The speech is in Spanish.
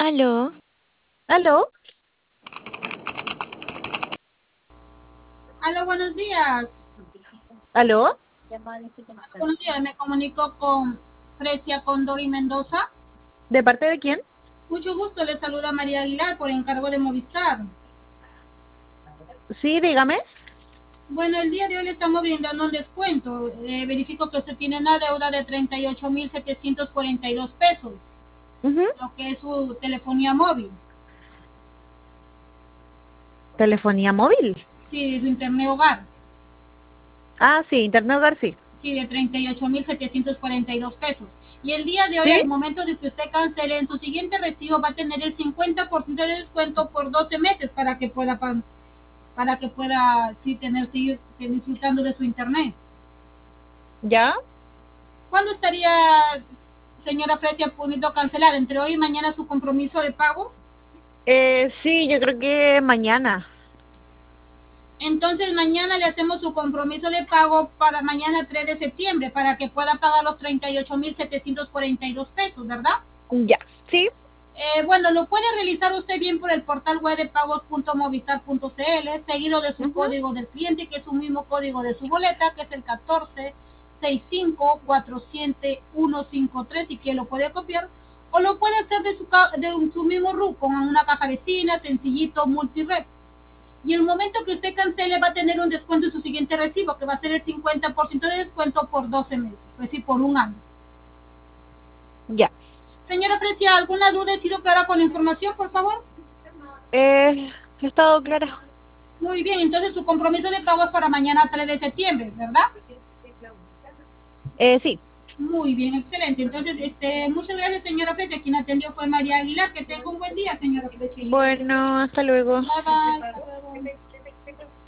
Aló, ¿Aló? Hola, buenos días. ¿Aló? Buenos días, me comunico con Fresia Condori Mendoza. ¿De parte de quién? Mucho gusto, le saluda María Aguilar por encargo de Movistar. Sí, dígame. Bueno, el día de hoy le estamos brindando un descuento. Verifico que usted tiene una deuda de 38.742 pesos, Ujú. lo que es su telefonía móvil. ¿Telefonía móvil? Sí, su internet hogar. Ah, sí, Internet Hogar, sí. Sí, de 38.742 pesos. Y el día de hoy, ¿Sí? al momento de que usted cancele, en su siguiente recibo va a tener el 50% de descuento por 12 meses para que pueda sí, seguir disfrutando de su internet. ¿Ya? ¿Cuándo estaría, señora Fresia, pudiendo cancelar? ¿Entre hoy y mañana su compromiso de pago? Sí, yo creo que mañana. Entonces mañana le hacemos su compromiso de pago para mañana 3 de septiembre para que pueda pagar los 38.742 pesos, ¿verdad? Ya. ¿Sí? Bueno, lo puede realizar usted bien por el portal web de pagos.movistar.cl, seguido de su Ujú. código del cliente, que es su mismo código de su boleta, que es el 1465475153, y que lo puede copiar, o lo puede hacer de su mismo RUC con una caja vecina, sencillito, multired. Y el momento que usted cancele va a tener un descuento en su siguiente recibo, que va a ser el 50% de descuento por 12 meses, es decir, por un año. Ya. Señora Fresia, ¿alguna duda? ¿He sido clara con la información, por favor? He estado clara. Muy bien, entonces su compromiso de pago es para mañana 3 de septiembre, ¿verdad? Sí. Muy bien, excelente. Entonces, muchas gracias, señora Fresia. Quien atendió fue María Aguilar. Que tenga un buen día, señora Fresia. Bueno, hasta luego. Bye bye, hasta luego.